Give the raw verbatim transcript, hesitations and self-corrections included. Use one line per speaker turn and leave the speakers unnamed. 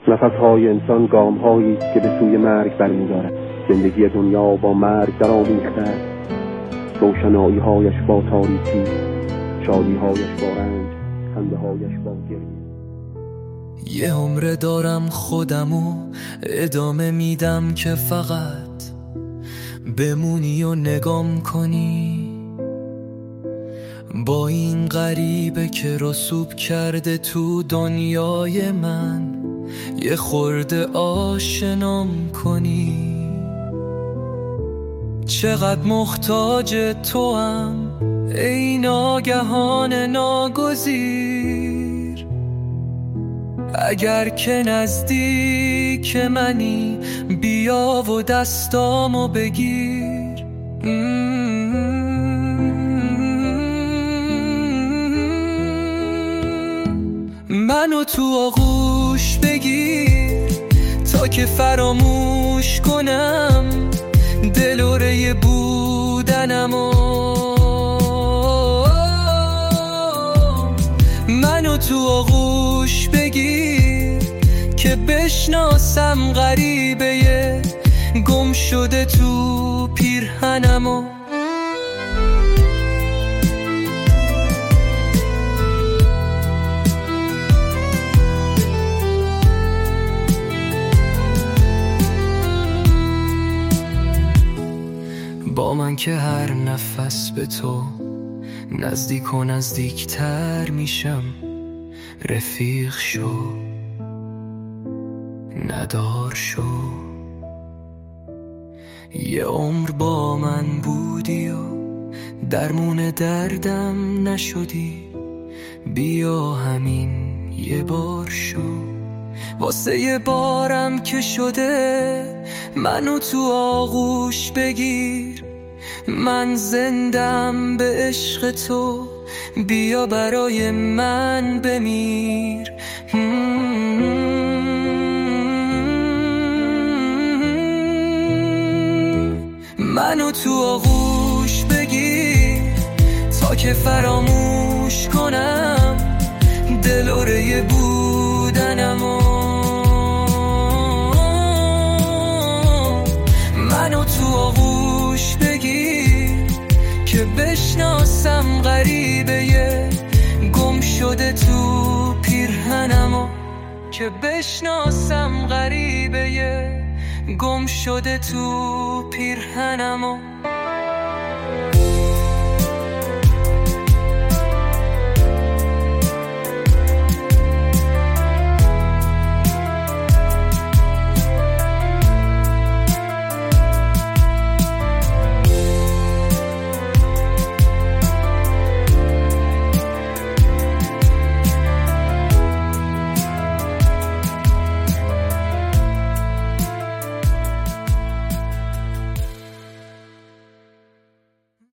نفس‌های انسان گام‌هایی است که به سوی مرگ برمی‌دارد. زندگی دنیا با مرگ درآمیخته است. روشنایی‌هایش با تاریکی، شادی‌هایش با رنج، خنده‌هایش با گریه.
یه عمر دارم خودمو ادامه میدم که فقط بمونی و نگام کنی، با این غریبه که رسوب کرده تو دنیای من یه خورده آشنام کنی. چقدر محتاج تو هم ای ناگهان ناگزیر، اگر که نزدیک منی بیا و دستامو بگیر. منو تو آغوش بگیر تا که فراموش کنم دلوره بودنمو. منو تو آغوش بگیر که بشناسم غریبه گم شده تو پیرهنمو. با من که هر نفس به تو نزدیک و نزدیکتر میشم، رفیق شو ندار شو. یه عمر با من بودی و درمون دردم نشدی، بیا همین یه بار شو. واسه یه بارم که شده منو تو آغوش بگیر، من زندم به عشق تو، بیا برای من بمیر. منو تو آغوش بگیر تا که فراموش کنم دلوره بودنمو. منو تو آغوش بگیر که بشناسم غریبه گم شده تو پیرهنمو، که بشناسم غریبه گم شده تو پیرهنمو.